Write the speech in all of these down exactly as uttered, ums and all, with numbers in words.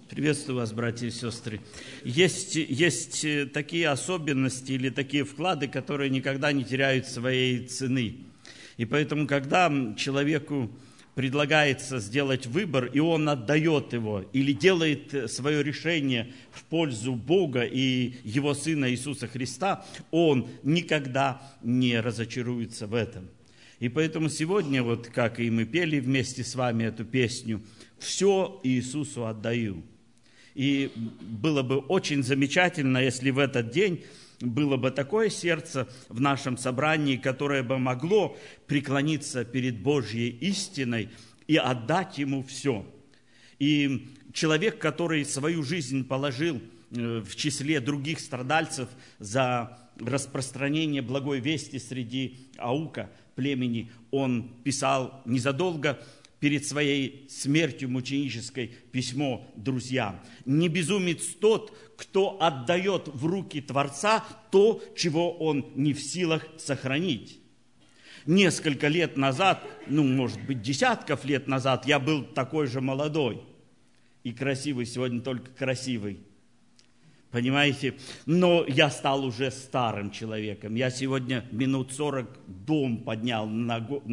Приветствую вас, братья и сестры. Есть, есть такие особенности или такие вклады, которые никогда не теряют своей цены. И поэтому, когда человеку предлагается сделать выбор, и он отдает его, или делает свое решение в пользу Бога и Его Сына Иисуса Христа, он никогда не разочаруется в этом. И поэтому сегодня, вот как и мы пели вместе с вами эту песню, «Все Иисусу отдаю». И было бы очень замечательно, если в этот день было бы такое сердце в нашем собрании, которое бы могло преклониться перед Божьей истиной и отдать Ему все. И человек, который свою жизнь положил в числе других страдальцев за распространение благой вести среди аука племени, он писал незадолго перед своей смертью мученической письмо друзьям. «Не безумец тот, кто отдает в руки Творца то, чего он не в силах сохранить». Несколько лет назад, ну, может быть, десятков лет назад, я был такой же молодой и красивый, сегодня только красивый. Понимаете? Но я стал уже старым человеком. Я сегодня минут сорок дом поднял на, го-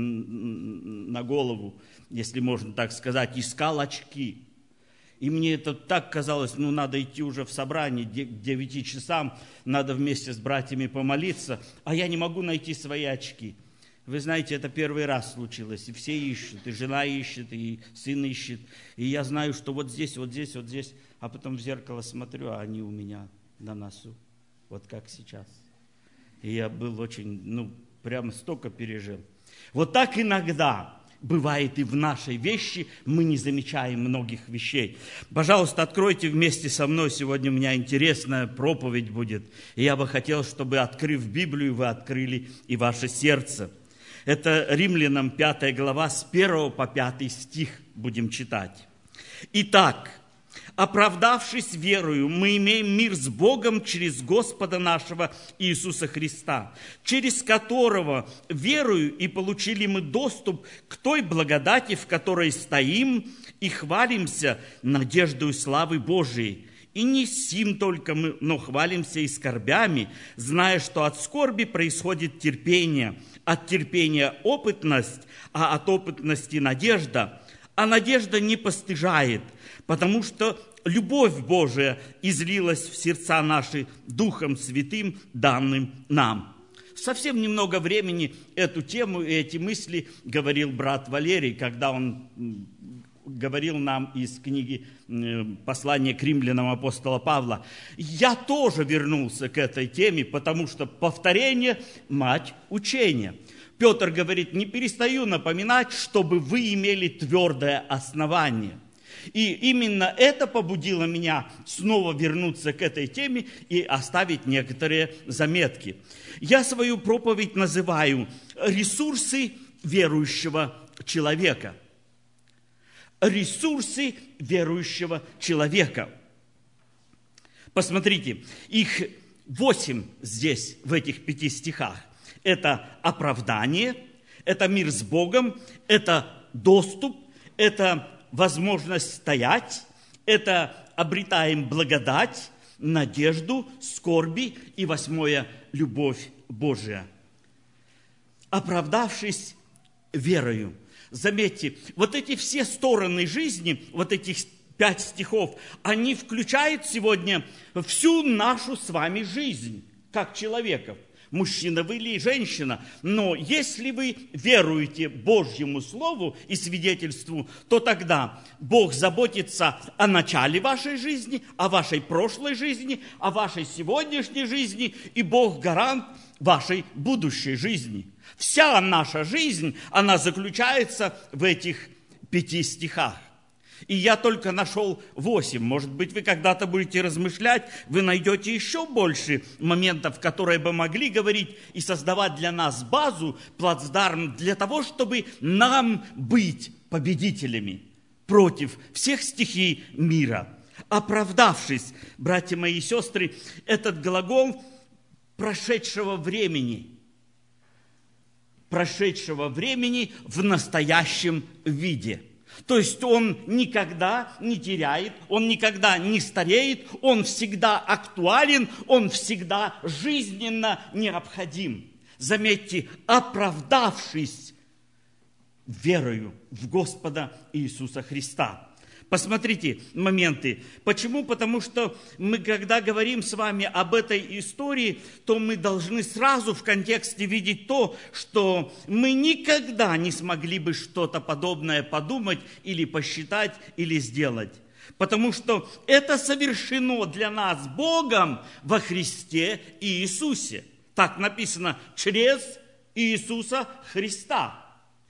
на голову, если можно так сказать, искал очки. И мне это так казалось, ну, надо идти уже в собрание к девяти часам, надо вместе с братьями помолиться, а я не могу найти свои очки. Вы знаете, это первый раз случилось, и все ищут, и жена ищет, и сын ищет. И я знаю, что вот здесь, вот здесь, вот здесь, а потом в зеркало смотрю, а они у меня на носу, вот как сейчас. И я был очень, ну, прямо столько пережил. Вот так иногда бывает и в нашей вещи, мы не замечаем многих вещей. Пожалуйста, откройте вместе со мной, сегодня у меня интересная проповедь будет. И я бы хотел, чтобы, открыв Библию, вы открыли и ваше сердце. Это Римлянам пятая глава, с первого по пятый стих будем читать. «Итак, оправдавшись верою, мы имеем мир с Богом через Господа нашего Иисуса Христа, через которого верою и получили мы доступ к той благодати, в которой стоим и хвалимся надеждою славы Божией. И не сим только мы, но хвалимся и скорбями, зная, что от скорби происходит терпение, от терпения опытность, а от опытности надежда. А надежда не постыжает, потому что любовь Божия излилась в сердца наши Духом Святым, данным нам». Совсем немного времени эту тему и эти мысли говорил брат Валерий, когда он говорил нам из книги послания к римлянам апостола Павла. Я тоже вернулся к этой теме, потому что повторение – мать учения. Петр говорит: не перестаю напоминать, чтобы вы имели твердое основание. И именно это побудило меня снова вернуться к этой теме и оставить некоторые заметки. Я свою проповедь называю «Ресурсы верующего человека». Ресурсы верующего человека. Посмотрите, их восемь здесь, в этих пяти стихах. Это оправдание, это мир с Богом, это доступ, это возможность стоять, это обретаем благодать, надежду, скорби и восьмое – любовь Божия. Оправдавшись верою. Заметьте, вот эти все стороны жизни, вот этих пять стихов, они включают сегодня всю нашу с вами жизнь, как человеков. Мужчина вы или женщина, но если вы веруете Божьему Слову и свидетельству, то тогда Бог заботится о начале вашей жизни, о вашей прошлой жизни, о вашей сегодняшней жизни, и Бог гарант вашей будущей жизни. Вся наша жизнь, она заключается в этих пяти стихах. И я только нашел восемь. Может быть, вы когда-то будете размышлять, вы найдете еще больше моментов, которые бы могли говорить и создавать для нас базу, плацдарм для того, чтобы нам быть победителями против всех стихий мира. Оправдавшись, братья мои и сестры, этот глагол прошедшего времени, прошедшего времени в настоящем виде. То есть он никогда не теряет, он никогда не стареет, он всегда актуален, он всегда жизненно необходим. Заметьте, оправдавшись верою в Господа Иисуса Христа. Посмотрите моменты. Почему? Потому что мы, когда говорим с вами об этой истории, то мы должны сразу в контексте видеть то, что мы никогда не смогли бы что-то подобное подумать или посчитать, или сделать. Потому что это совершено для нас Богом во Христе Иисусе. Так написано, через Иисуса Христа.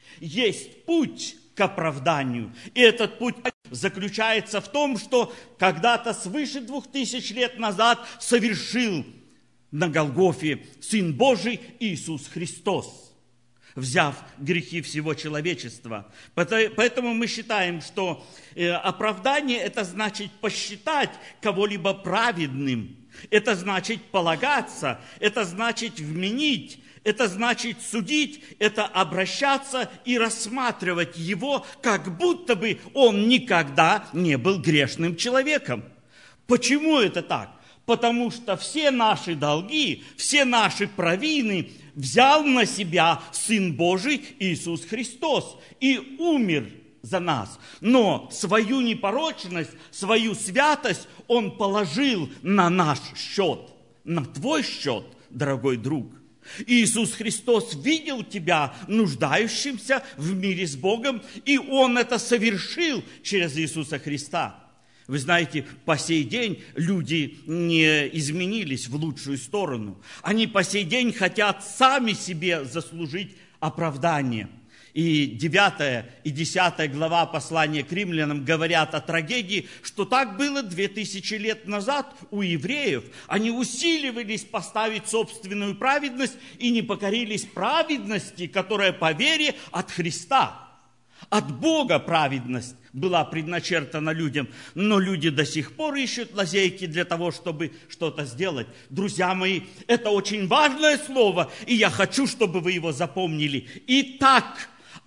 Есть путь к оправданию. И этот путь заключается в том, что когда-то свыше двух тысяч лет назад совершил на Голгофе Сын Божий Иисус Христос, взяв грехи всего человечества. Поэтому мы считаем, что оправдание – это значит посчитать кого-либо праведным, это значит полагаться, это значит вменить, это значит судить, это обращаться и рассматривать его, как будто бы он никогда не был грешным человеком. Почему это так? Потому что все наши долги, все наши провины взял на себя Сын Божий Иисус Христос и умер за нас. Но свою непорочность, свою святость Он положил на наш счет, на твой счет, дорогой друг. Иисус Христос видел тебя нуждающимся в мире с Богом, и Он это совершил через Иисуса Христа. Вы знаете, по сей день люди не изменились в лучшую сторону. Они по сей день хотят сами себе заслужить оправдание. И девятая и десятая глава послания к римлянам говорят о трагедии, что так было две тысячи лет назад у евреев. Они усиливались поставить собственную праведность и не покорились праведности, которая по вере от Христа. От Бога праведность была предначертана людям, но люди до сих пор ищут лазейки для того, чтобы что-то сделать. Друзья мои, это очень важное слово, и я хочу, чтобы вы его запомнили. Итак,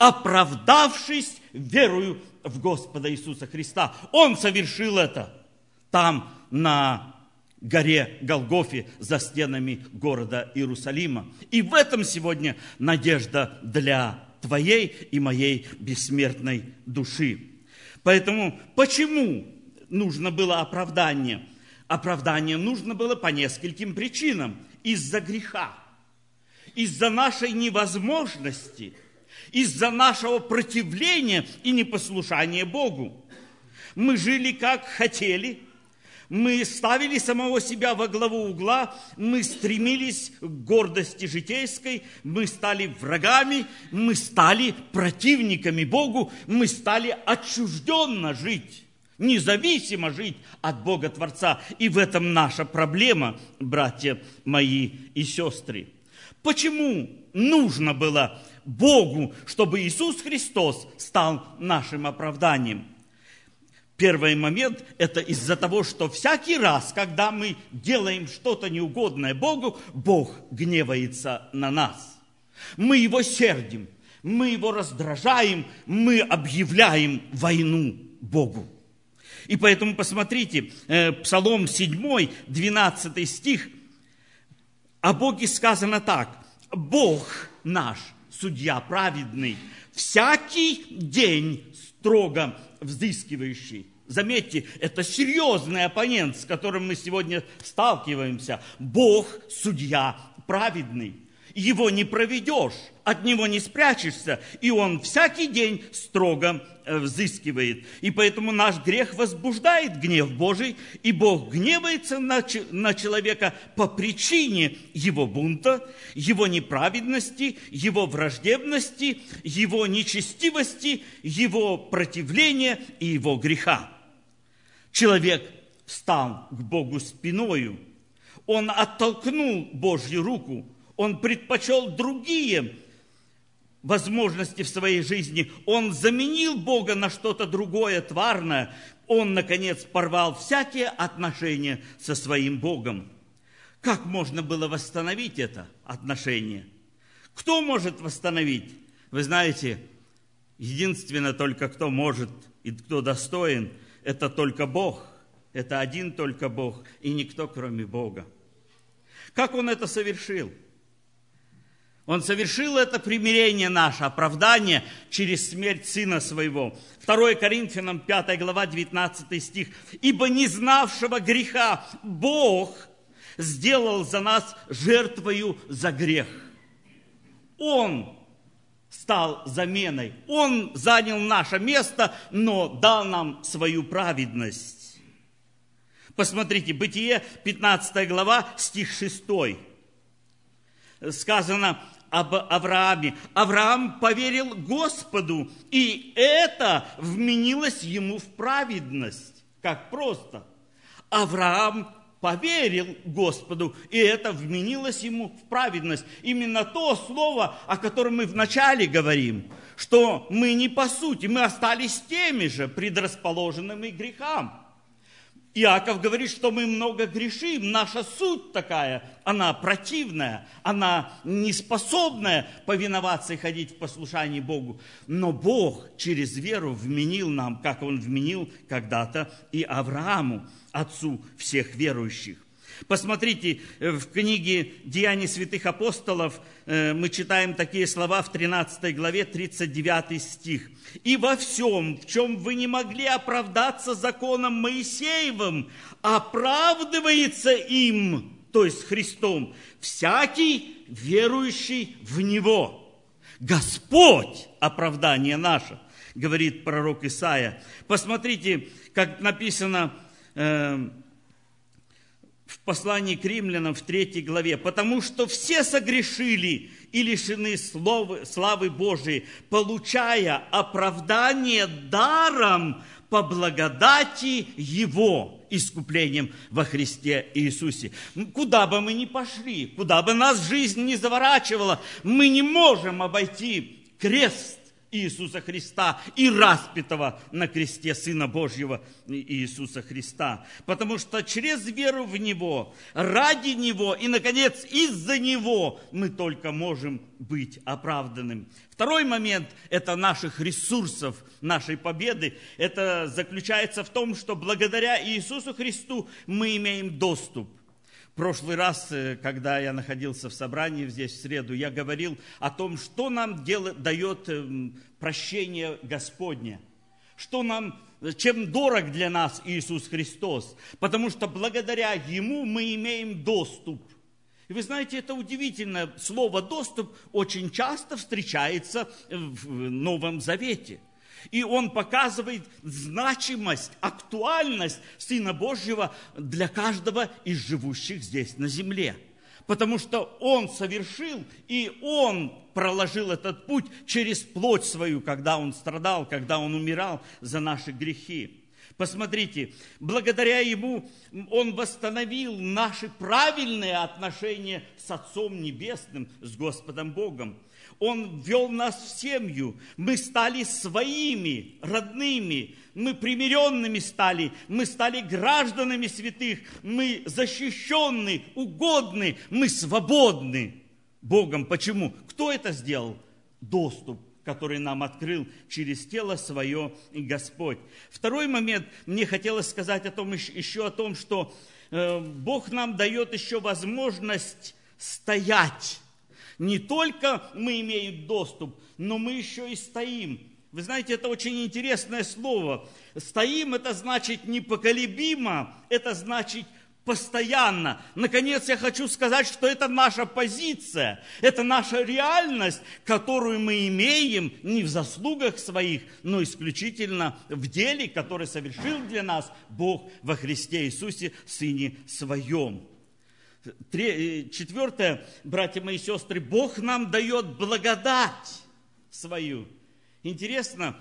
оправдавшись верою в Господа Иисуса Христа. Он совершил это там, на горе Голгофе, за стенами города Иерусалима. И в этом сегодня надежда для твоей и моей бессмертной души. Поэтому почему нужно было оправдание? Оправдание нужно было по нескольким причинам. Из-за греха, из-за нашей невозможности, из-за нашего противления и непослушания Богу. Мы жили как хотели, мы ставили самого себя во главу угла, мы стремились к гордости житейской, мы стали врагами, мы стали противниками Богу, мы стали отчужденно жить, независимо жить от Бога Творца. И в этом наша проблема, братья мои и сестры. Почему нужно было Богу, чтобы Иисус Христос стал нашим оправданием? Первый момент – это из-за того, что всякий раз, когда мы делаем что-то неугодное Богу, Бог гневается на нас. Мы Его сердим, мы Его раздражаем, мы объявляем войну Богу. И поэтому посмотрите, Псалом семь, двенадцатый стих, о Боге сказано так: «Бог наш, судья праведный, всякий день строго взыскивающий». Заметьте, это серьезный оппонент, с которым мы сегодня сталкиваемся. Бог – судья праведный. Его не проведешь, от него не спрячешься, и он всякий день строго взыскивает. И поэтому наш грех возбуждает гнев Божий, и Бог гневается на, на человека по причине его бунта, его неправедности, его враждебности, его нечестивости, его противления и его греха. Человек встал к Богу спиною, он оттолкнул Божью руку, он предпочел другие возможности в своей жизни. Он заменил Бога на что-то другое, тварное. Он, наконец, порвал всякие отношения со своим Богом. Как можно было восстановить это отношение? Кто может восстановить? Вы знаете, Единственное только, кто может и кто достоин, это только Бог. Это один только Бог и никто, кроме Бога. Как Он это совершил? Он совершил это примирение наше, оправдание через смерть Сына Своего. второе Коринфянам пятая глава, девятнадцатый стих. «Ибо не знавшего греха Бог сделал за нас жертвою за грех». Он стал заменой, Он занял наше место, но дал нам свою праведность. Посмотрите, Бытие, пятнадцатая глава, стих шестой. Сказано об Аврааме. Авраам поверил Господу, и это вменилось ему в праведность. Как просто. Авраам поверил Господу, и это вменилось ему в праведность. Именно то слово, о котором мы вначале говорим, что мы не по сути, мы остались теми же, предрасположенными к грехам. Иаков говорит, что мы много грешим, наша суть такая, она противная, она неспособная повиноваться и ходить в послушании Богу. Но Бог через веру вменил нам, как Он вменил когда-то и Аврааму, отцу всех верующих. Посмотрите, в книге «Деяния святых апостолов» мы читаем такие слова в тринадцатой главе, тридцать девятый стих. «И во всем, в чем вы не могли оправдаться законом Моисеевым, оправдывается им, то есть Христом, всякий верующий в Него». Господь – оправдание наше, говорит пророк Исаия. Посмотрите, как написано э, в послании к римлянам в третьей главе. «Потому что все согрешили и лишены славы, славы Божией, получая оправдание даром по благодати Его, искуплением во Христе Иисусе». Куда бы мы ни пошли, куда бы нас жизнь ни заворачивала, мы не можем обойти крест Иисуса Христа и распятого на кресте Сына Божьего Иисуса Христа. Потому что через веру в Него, ради Него и, наконец, из-за Него мы только можем быть оправданным. Второй момент – это наших ресурсов, нашей победы. Это заключается в том, что благодаря Иисусу Христу мы имеем доступ. В прошлый раз, когда я находился в собрании здесь в среду, я говорил о том, что нам делает, дает прощение Господне, что нам, чем дорог для нас Иисус Христос, потому что благодаря Ему мы имеем доступ. И вы знаете, это удивительно, слово «доступ» очень часто встречается в Новом Завете. И он показывает значимость, актуальность Сына Божьего для каждого из живущих здесь на земле. Потому что Он совершил, и Он проложил этот путь через плоть свою, когда Он страдал, когда Он умирал за наши грехи. Посмотрите, благодаря Ему Он восстановил наши правильные отношения с Отцом Небесным, с Господом Богом. Он ввел нас в семью, мы стали своими, родными, мы примиренными стали, мы стали гражданами святых, мы защищенны, угодны, мы свободны Богом. Почему? Кто это сделал? Доступ, который нам открыл через тело свое Господь. Второй момент, мне хотелось сказать о том, еще о том, что Бог нам дает еще возможность стоять. Не только мы имеем доступ, но мы еще и стоим. Вы знаете, это очень интересное слово. Стоим – это значит непоколебимо, это значит постоянно. Наконец, я хочу сказать, что это наша позиция, это наша реальность, которую мы имеем не в заслугах своих, но исключительно в деле, которое совершил для нас Бог во Христе Иисусе, Сыне Своем. Четвертое, братья мои и сестры, Бог нам дает благодать свою. Интересно,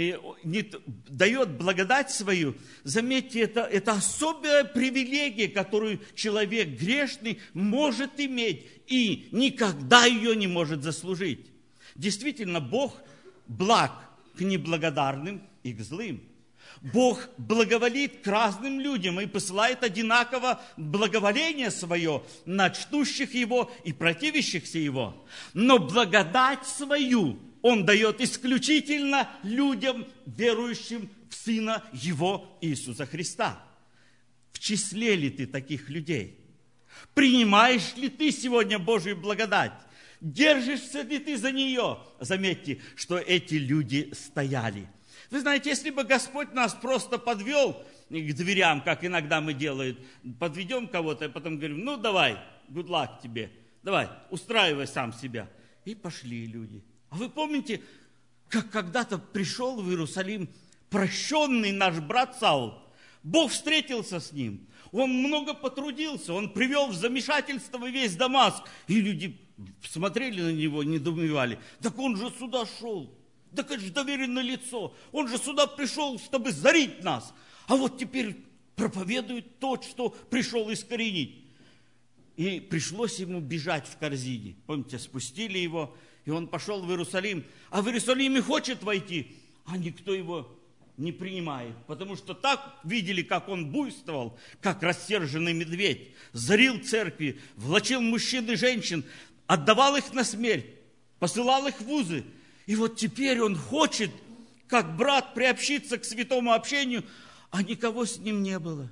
дает благодать свою. Заметьте, это, это особая привилегия, которую человек грешный может иметь и никогда ее не может заслужить. Действительно, Бог благ к неблагодарным и к злым. Бог благоволит к разным людям и посылает одинаково благоволение свое на чтущих Его и противящихся Его. Но благодать свою Он дает исключительно людям, верующим в Сына Его Иисуса Христа. В числе ли ты таких людей? Принимаешь ли ты сегодня Божью благодать? Держишься ли ты за нее? Заметьте, что эти люди стояли. Вы знаете, если бы Господь нас просто подвел к дверям, как иногда мы делаем, подведем кого-то, и потом говорим, ну давай, good luck тебе, давай, устраивай сам себя. И пошли люди. А вы помните, как когда-то пришел в Иерусалим прощенный наш брат Саул? Бог встретился с ним, он много потрудился, он привел в замешательство весь Дамаск. И люди смотрели на него, недоумевали, так он же сюда шел. Так это же доверенное лицо. Он же сюда пришел, чтобы зарить нас. А вот теперь проповедует тот, что пришел искоренить. И пришлось ему бежать в корзине. Помните, спустили его, и он пошел в Иерусалим. А в Иерусалиме хочет войти, а никто его не принимает. Потому что так видели, как он буйствовал, как рассерженный медведь. Зарил церкви, влачил мужчин и женщин, отдавал их на смерть, посылал их в вузы. И вот теперь он хочет, как брат, приобщиться к святому общению, а никого с ним не было.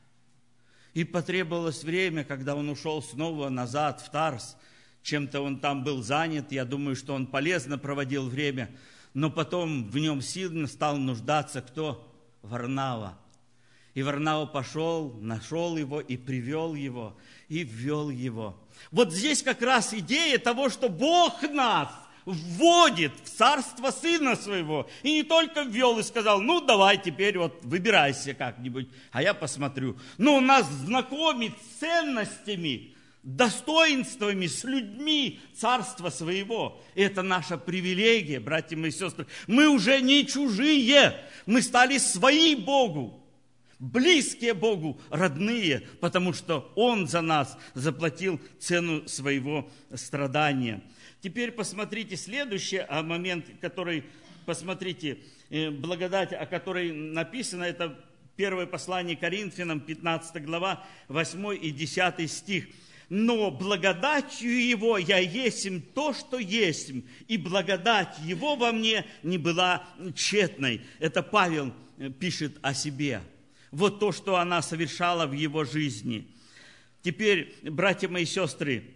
И потребовалось время, когда он ушел снова назад в Тарс. Чем-то он там был занят, я думаю, что он полезно проводил время. Но потом в нем сильно стал нуждаться кто? Варнава. И Варнава пошел, нашел его и привел его, и ввел его. Вот здесь как раз идея того, что Бог нас вводит в царство Сына Своего. И не только ввел и сказал, ну давай теперь вот выбирайся как-нибудь, а я посмотрю. Но он нас знакомит с ценностями, достоинствами, с людьми царства Своего. И это наша привилегия, братья мои сестры. Мы уже не чужие, мы стали свои Богу. Близкие Богу, родные, потому что Он за нас заплатил цену своего страдания. Теперь посмотрите следующий момент, который, посмотрите, благодать, о которой написано, это первое послание Коринфянам, пятнадцатая глава, восьмой и десятый стих. «Но благодатью Его я есмь то, что есмь, и благодать Его во мне не была тщетной». Это Павел пишет о себе. Вот то, что она совершала в его жизни. Теперь, братья мои сестры,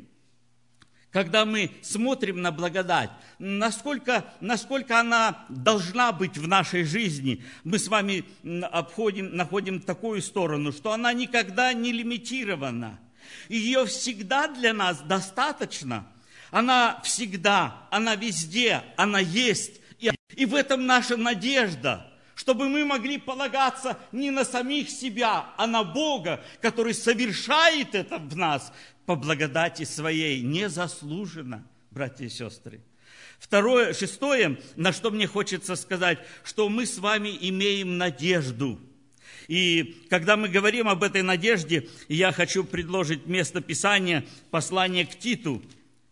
когда мы смотрим на благодать, насколько, насколько она должна быть в нашей жизни, мы с вами обходим, находим такую сторону, что она никогда не лимитирована. Ее всегда для нас достаточно. Она всегда, она везде, она есть. И, и в этом наша надежда, чтобы мы могли полагаться не на самих себя, а на Бога, который совершает это в нас по благодати своей, незаслуженно, братья и сестры. Второе, шестое, на что мне хочется сказать, что мы с вами имеем надежду. И когда мы говорим об этой надежде, я хочу предложить место Писания, послание к Титу.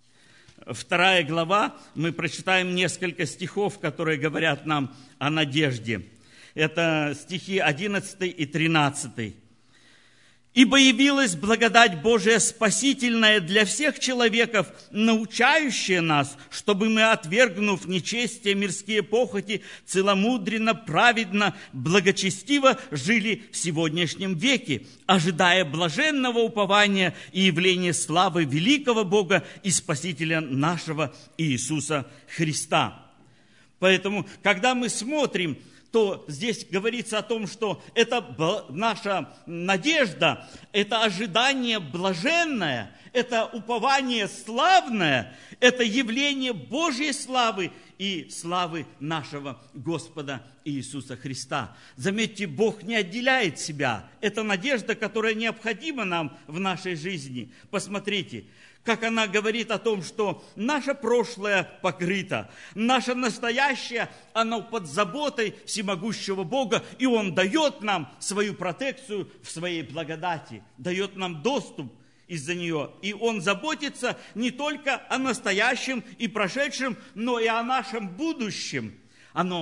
Вторая глава, мы прочитаем несколько стихов, которые говорят нам о надежде. Это стихи одиннадцатый и тринадцатый. «Ибо явилась благодать Божия спасительная для всех человеков, научающая нас, чтобы мы, отвергнув нечестие, мирские похоти, целомудренно, праведно, благочестиво жили в сегодняшнем веке, ожидая блаженного упования и явления славы великого Бога и Спасителя нашего Иисуса Христа». Поэтому, когда мы смотрим, то здесь говорится о том, что это наша надежда, это ожидание блаженное, это упование славное, это явление Божьей славы и славы нашего Господа Иисуса Христа. Заметьте, Бог не отделяет себя. Это надежда, которая необходима нам в нашей жизни. Посмотрите, как она говорит о том, что наше прошлое покрыто, наше настоящее, оно под заботой всемогущего Бога, и Он дает нам свою протекцию в своей благодати, дает нам доступ из-за нее. И Он заботится не только о настоящем и прошедшем, но и о нашем будущем. Оно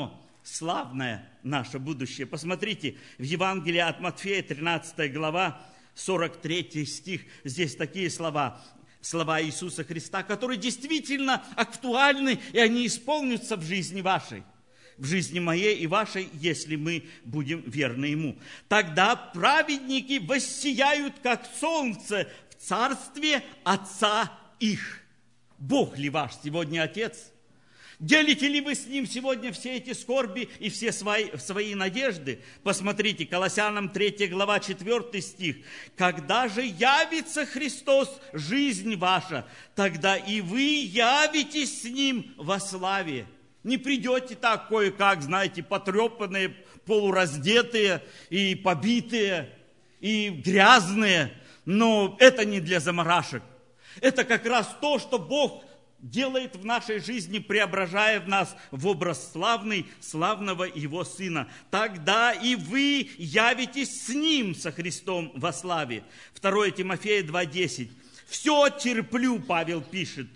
славное наше будущее. Посмотрите, в Евангелии от Матфея, тринадцатая глава, сорок третий стих, здесь такие слова, слова Иисуса Христа, которые действительно актуальны, и они исполнятся в жизни вашей, в жизни моей и вашей, если мы будем верны Ему. Тогда праведники воссияют, как солнце, в царстве Отца их. Бог ли ваш сегодня Отец? Делите ли вы с Ним сегодня все эти скорби и все свои, свои надежды? Посмотрите, Колоссянам третья глава, четвёртый стих. «Когда же явится Христос, жизнь ваша, тогда и вы явитесь с Ним во славе». Не придете так кое-как, знаете, потрепанные, полураздетые и побитые, и грязные, но это не для заморашек. Это как раз то, что Бог делает в нашей жизни, преображая в нас в образ славный, славного Его Сына. Тогда и вы явитесь с Ним, со Христом во славе. второе Тимофея два десять. «Все терплю», Павел пишет,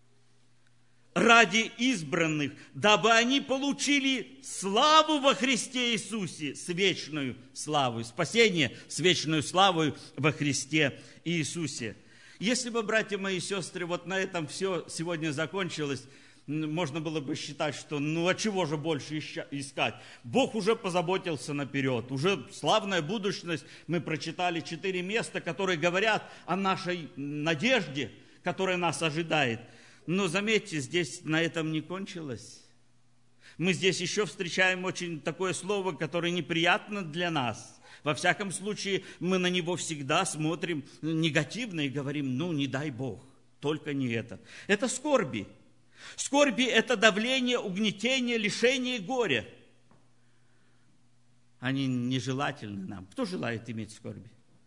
«ради избранных, дабы они получили славу во Христе Иисусе, с вечную славой». Спасение с вечную славой во Христе Иисусе. Если бы, братья мои и сестры, вот на этом все сегодня закончилось, можно было бы считать, что ну а чего же больше искать? Бог уже позаботился наперед, уже славная будущность. Мы прочитали четыре места, которые говорят о нашей надежде, которая нас ожидает. Но заметьте, здесь на этом не кончилось. Мы здесь еще встречаем очень такое слово, которое неприятно для нас. Во всяком случае, мы на него всегда смотрим негативно и говорим, ну, не дай Бог, только не это. Это скорби. Скорби – это давление, угнетение, лишение, горе. Они нежелательны нам. Кто желает иметь скорби?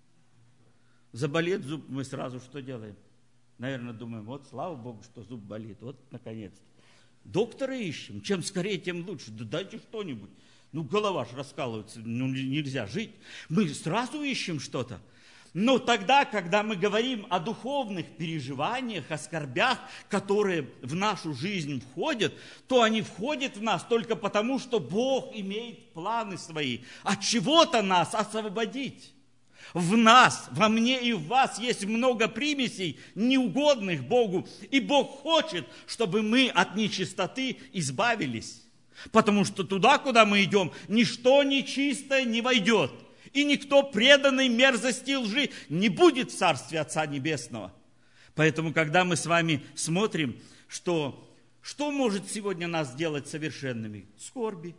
Заболит зуб, мы сразу что делаем? Наверное, думаем, вот слава Богу, что зуб болит, вот наконец-то. Доктора ищем, чем скорее, тем лучше. Да дайте что-нибудь. Ну, голова же раскалывается, ну, нельзя жить. Мы сразу ищем что-то. Но тогда, когда мы говорим о духовных переживаниях, о скорбях, которые в нашу жизнь входят, то они входят в нас только потому, что Бог имеет планы свои. От чего-то нас освободить. В нас, во мне и в вас есть много примесей, неугодных Богу. И Бог хочет, чтобы мы от нечистоты избавились. Потому что туда, куда мы идем, ничто нечистое не войдет. И никто преданный мерзости и лжи не будет в Царстве Отца Небесного. Поэтому, когда мы с вами смотрим, что, что может сегодня нас сделать совершенными? Скорби.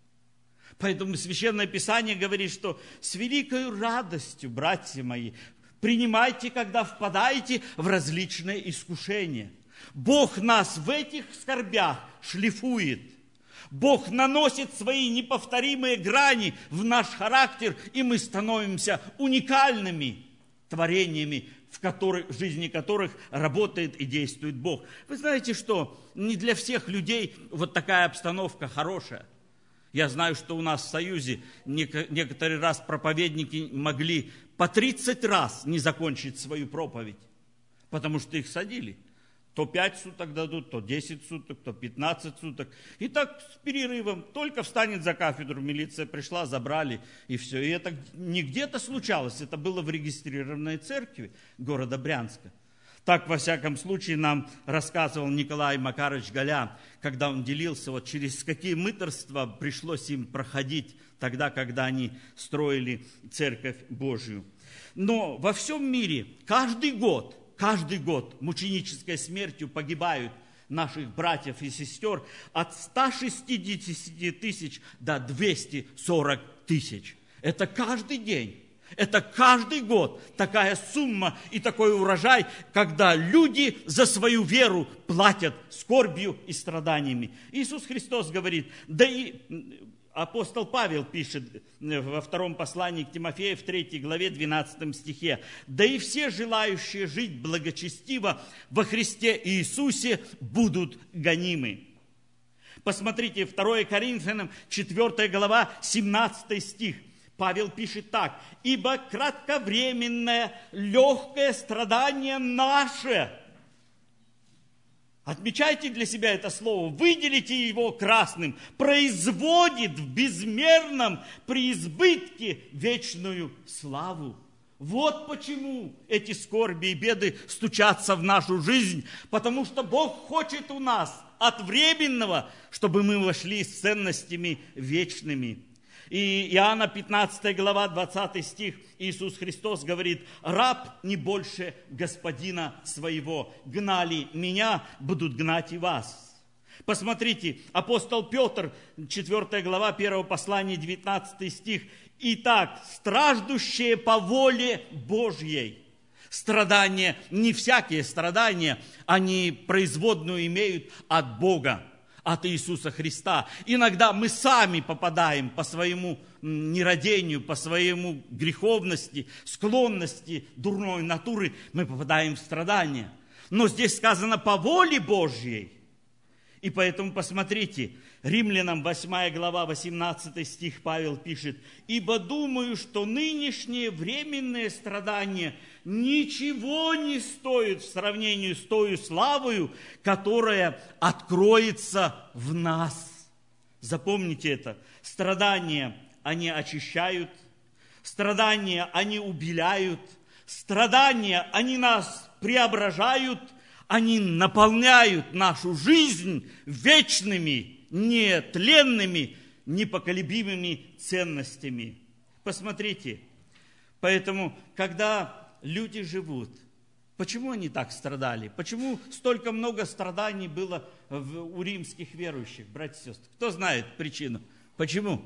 Поэтому Священное Писание говорит, что с великой радостью, братья мои, принимайте, когда впадаете в различные искушения. Бог нас в этих скорбях шлифует. Бог наносит свои неповторимые грани в наш характер, и мы становимся уникальными творениями, в, которых, в жизни которых работает и действует Бог. Вы знаете, что не для всех людей вот такая обстановка хорошая. Я знаю, что у нас в Союзе некоторый раз проповедники могли по тридцать раз не закончить свою проповедь, потому что их садили. То пять суток дадут, то десять суток, то пятнадцать суток. И так с перерывом. Только встанет за кафедру, милиция пришла, забрали, и все. И это не где-то случалось, это было в регистрированной церкви города Брянска. Так, во всяком случае, нам рассказывал Николай Макарович Голян, когда он делился, вот через какие мытарства пришлось им проходить тогда, когда они строили Церковь Божию. Но во всем мире каждый год, каждый год мученической смертью погибают наших братьев и сестер от ста шестидесяти тысяч до двухсот сорока тысяч. Это каждый день. Это каждый год такая сумма и такой урожай, когда люди за свою веру платят скорбью и страданиями. Иисус Христос говорит, да и апостол Павел пишет во втором послании к Тимофею в третьей главе двенадцатом стихе, да и все желающие жить благочестиво во Христе Иисусе будут гонимы. Посмотрите, второе Коринфянам четвёртая глава семнадцатый стих. Павел пишет так: «Ибо кратковременное легкое страдание наше Отмечайте для себя это слово, выделите его красным. Производит в безмерном преизбытке вечную славу. Вот почему эти скорби и беды стучатся в нашу жизнь. Потому что Бог хочет у нас от временного, чтобы мы вошли с ценностями вечными. И Иоанна пятнадцатая глава, двадцатый стих, Иисус Христос говорит: «Раб не больше господина своего. Гнали меня, будут гнать и вас». Посмотрите, апостол Петр, четвёртая глава, первого послания, девятнадцатый стих. «Итак, страждущие по воле Божьей». Страдания, не всякие страдания, они производную имеют от Бога, от Иисуса Христа. Иногда мы сами попадаем по своему нерадению, по своему греховности, склонности, дурной натуры, мы попадаем в страдания. Но здесь сказано по воле Божьей. И поэтому посмотрите, Римлянам восьмая глава, восемнадцатый стих Павел пишет: «Ибо думаю, что нынешние временные страдания ничего не стоят в сравнении с той славою, которая откроется в нас». Запомните это. Страдания, они очищают, страдания, они убеляют, страдания, они нас преображают, они наполняют нашу жизнь вечными, нетленными, непоколебимыми ценностями. Посмотрите, поэтому, когда люди живут, почему они так страдали? Почему столько много страданий было в, у римских верующих, братья и сестры? Кто знает причину? Почему?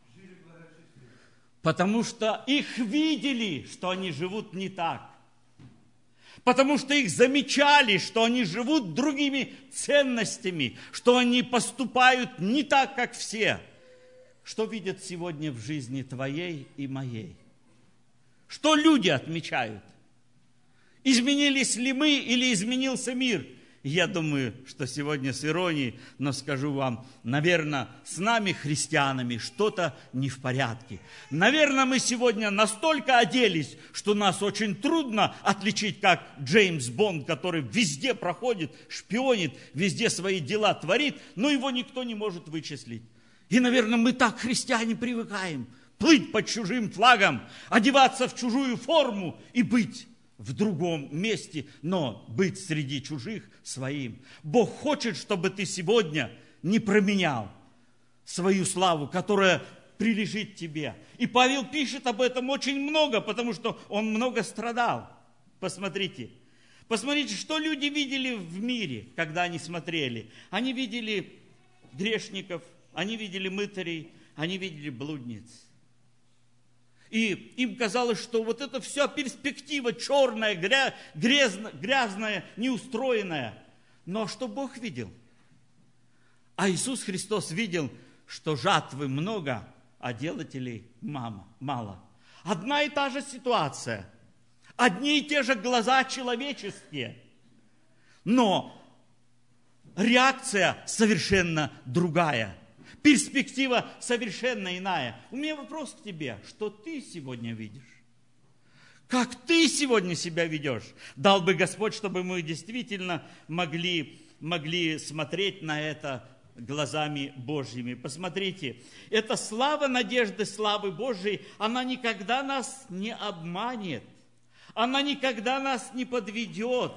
Потому что их видели, что они живут не так. Потому что их замечали, что они живут другими ценностями, что они поступают не так, как все. Что видят сегодня в жизни твоей и моей? Что люди отмечают? Изменились ли мы или изменился мир? Я думаю, что сегодня с иронией, но скажу вам, наверное, с нами, христианами, что-то не в порядке. Наверное, мы сегодня настолько оделись, что нас очень трудно отличить, как Джеймс Бонд, который везде проходит, шпионит, везде свои дела творит, но его никто не может вычислить. И, наверное, мы так, христиане, привыкаем плыть под чужим флагом, одеваться в чужую форму и быть в другом месте, но быть среди чужих своим. Бог хочет, чтобы ты сегодня не променял свою славу, которая прилежит тебе. И Павел пишет об этом очень много, потому что он много страдал. Посмотрите. Посмотрите, что люди видели в мире, когда они смотрели. Они видели грешников, они видели мытарей, они видели блудниц. И им казалось, что вот эта вся перспектива черная, гря, грязно, грязная, неустроенная. Но что Бог видел? А Иисус Христос видел, что жатвы много, а делателей мало. Одна и та же ситуация. Одни и те же глаза человеческие. Но реакция совершенно другая. Перспектива совершенно иная. У меня вопрос к тебе. Что ты сегодня видишь? Как ты сегодня себя ведешь? Дал бы Господь, чтобы мы действительно могли, могли смотреть на это глазами Божьими. Посмотрите, эта слава надежды, славы Божьей, она никогда нас не обманет. Она никогда нас не подведет.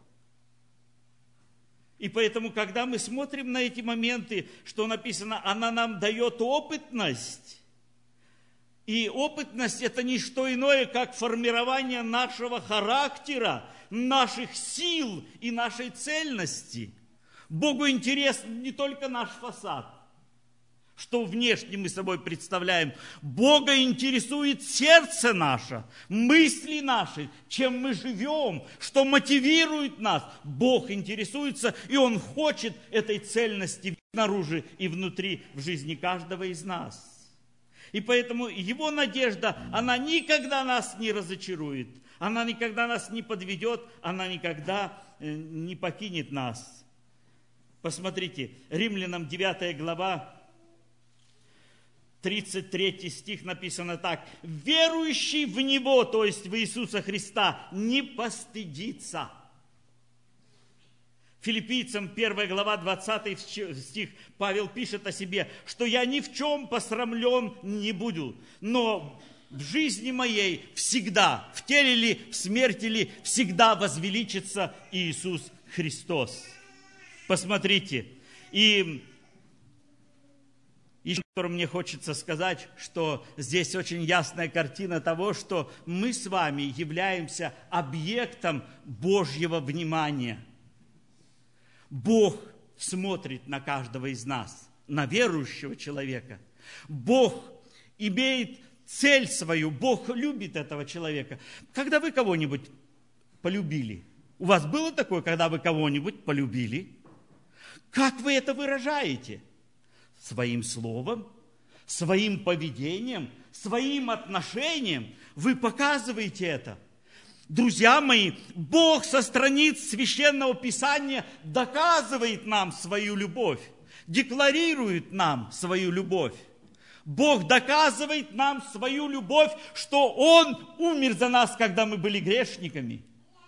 И поэтому, когда мы смотрим на эти моменты, что написано, она нам дает опытность. И опытность – это не что иное, как формирование нашего характера, наших сил и нашей цельности. Богу интересен не только наш фасад, что внешне мы собой представляем. Бога интересует сердце наше, мысли наши, чем мы живем, что мотивирует нас. Бог интересуется, и Он хочет этой цельности снаружи и внутри в жизни каждого из нас. И поэтому Его надежда, она никогда нас не разочарует, она никогда нас не подведет, она никогда не покинет нас. Посмотрите, Римлянам девятая глава, тридцать третий стих написано так: «Верующий в Него, то есть в Иисуса Христа, не постыдится». Филиппийцам первая глава, двадцатый стих, Павел пишет о себе, что я ни в чем посрамлен не буду, но в жизни моей всегда, в теле ли, в смерти ли, всегда возвеличится Иисус Христос. Посмотрите, и еще, что мне хочется сказать, что здесь очень ясная картина того, что мы с вами являемся объектом Божьего внимания. Бог смотрит на каждого из нас, на верующего человека. Бог имеет цель свою, Бог любит этого человека. Когда вы кого-нибудь полюбили, у вас было такое, когда вы кого-нибудь полюбили? Как вы это выражаете? Своим словом, своим поведением, своим отношением вы показываете это. Друзья мои, Бог со страниц Священного Писания доказывает нам свою любовь, декларирует нам свою любовь. Бог доказывает нам свою любовь, что Он умер за нас, когда мы были грешниками.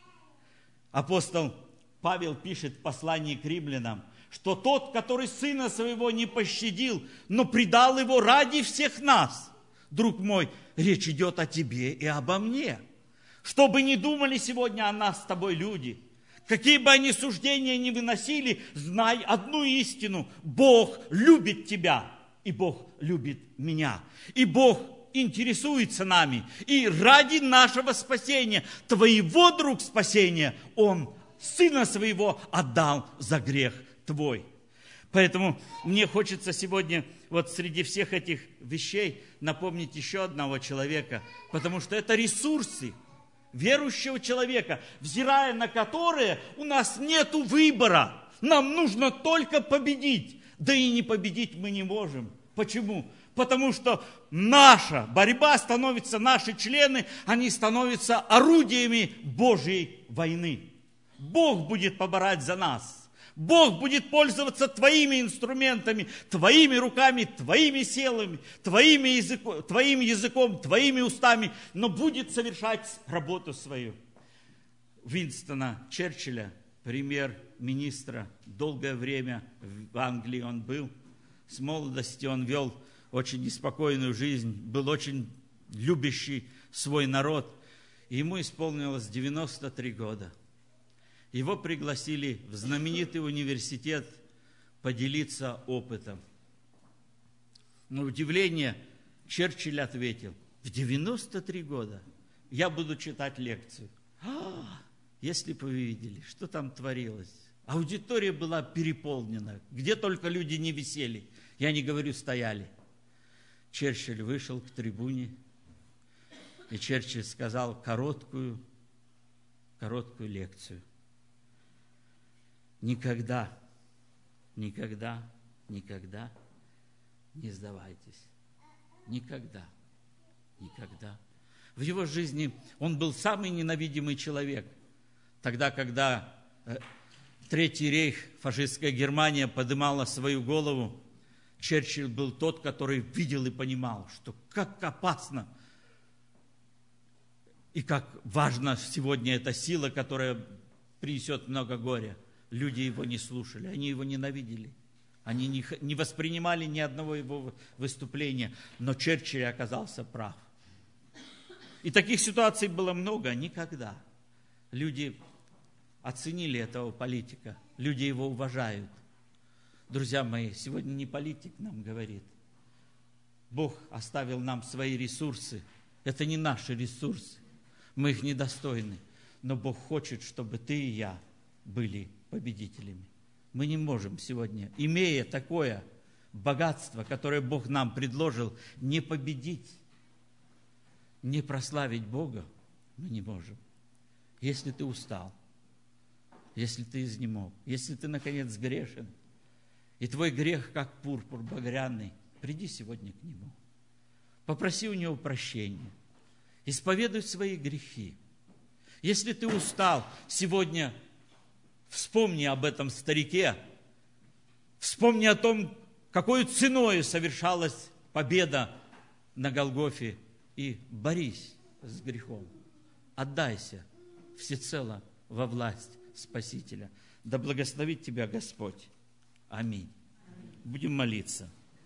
Апостол Павел пишет в послании к римлянам, что тот, который сына своего не пощадил, но предал его ради всех нас. Друг мой, речь идет о тебе и обо мне. Что бы ни думали сегодня о нас с тобой люди, какие бы они суждения ни выносили, знай одну истину: Бог любит тебя, и Бог любит меня. И Бог интересуется нами. И ради нашего спасения, твоего, друг, спасения, Он Сына Своего отдал за грех твой. Поэтому мне хочется сегодня вот среди всех этих вещей напомнить еще одного человека, потому что это ресурсы верующего человека, взирая на которые у нас нет выбора. Нам нужно только победить. Да и не победить мы не можем. Почему? Потому что наша борьба становится, наши члены, они становятся орудиями Божьей войны. Бог будет поборать за нас. Бог будет пользоваться твоими инструментами, твоими руками, твоими силами, твоими языко, твоим языком, твоими устами, но будет совершать работу свою. Винстона Черчилля, премьер-министра, долгое время в Англии он был. С молодости он вел очень неспокойную жизнь, был очень любящий свой народ. И ему исполнилось девяносто три года. Его пригласили в знаменитый университет поделиться опытом. На удивление Черчилль ответил: в девяносто три года я буду читать лекцию. А, если бы вы видели, что там творилось. Аудитория была переполнена, где только люди не висели, я не говорю, стояли. Черчилль вышел к трибуне, и Черчилль сказал короткую, короткую лекцию. Никогда, никогда, никогда не сдавайтесь. Никогда, никогда. В его жизни он был самый ненавидимый человек. Тогда, когда Третий рейх, фашистская Германия, поднимала свою голову, Черчилль был тот, который видел и понимал, что как опасно и как важна сегодня эта сила, которая принесет много горя. Люди его не слушали, они его ненавидели. Они не, не воспринимали ни одного его выступления, но Черчилль оказался прав. И таких ситуаций было много, никогда. Люди оценили этого политика, люди его уважают. Друзья мои, сегодня не политик нам говорит. Бог оставил нам свои ресурсы. Это не наши ресурсы, мы их недостойны. Но Бог хочет, чтобы ты и я были победителями. Мы не можем сегодня, имея такое богатство, которое Бог нам предложил, не победить, не прославить Бога мы не можем. Если ты устал, если ты изнемог, если ты, наконец, грешен, и твой грех, как пурпур багряный, приди сегодня к Нему. Попроси у Него прощения. Исповедуй свои грехи. Если ты устал, сегодня вспомни об этом старике, вспомни о том, какой ценой совершалась победа на Голгофе, и борись с грехом. Отдайся всецело во власть Спасителя. Да благословит тебя Господь. Аминь. Будем молиться.